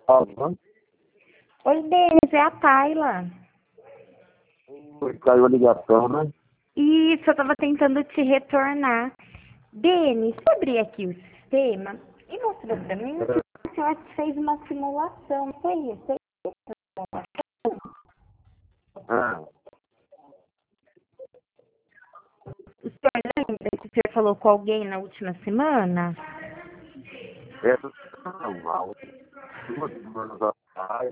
Alô? Oi, Denis, é a Tayla. Oi, caiu a ligação, né? Isso, eu estava tentando te retornar. Denis, deixa eu abrir aqui o sistema e mostrou para mim que você fez uma simulação, foi isso? Ah, O senhor lembra que o senhor falou com alguém na última semana? essa não, há 2 semanas atrás,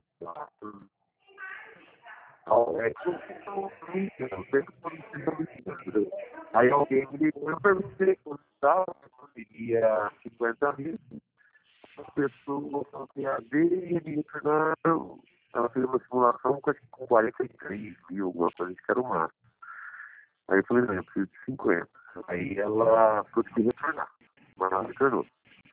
é que eu sei que foram entendeu? Aí alguém me ligou, eu perguntei quando estava, se conseguia 50 mil, a pessoa falou assim, a dele, não, ela fez uma simulação com acho que com 43 mil, alguma coisa que era o máximo. Aí eu falei, não, eu preciso de 50. Aí ela conseguiu retornar, mas ela retornou.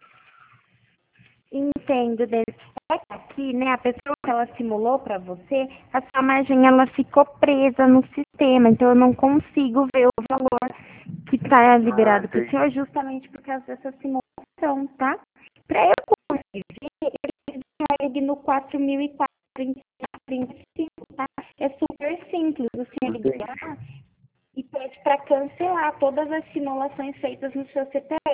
Entendo, Denis. É que aqui, né, a pessoa que ela simulou para você, a sua margem ela ficou presa no sistema, então eu não consigo ver o valor que está Ah, liberado para o entendi. senhor justamente por causa dessa simulação, tá? Para eu conseguir ver, eu preciso no 4.435, tá? É super simples, o senhor Entendi. ligar e pede para cancelar todas as simulações feitas no seu CPF,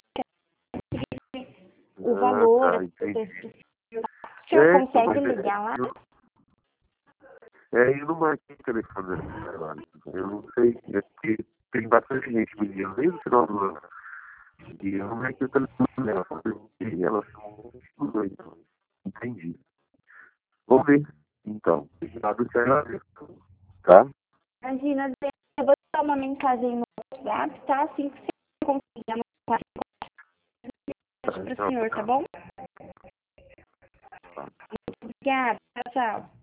o Ah, valor, tá, as coisas entendi. que o senhor É, então, consegue mas ligar lá? eu não marquei o telefone dessa trabalho. Eu não sei, é porque tem bastante gente me ligando desde o final do ano. E eu não marquei o telefone dela, só perguntei e ela falou, estudou, então. Entendi. Vamos ver. Então, obrigado, te agradeço. Tá? Imagina, eu vou te dar uma mensagem no WhatsApp, tá? Assim que você conseguir anotar para o Então, senhor, tá bom? tá. Obrigada, tchau, tchau.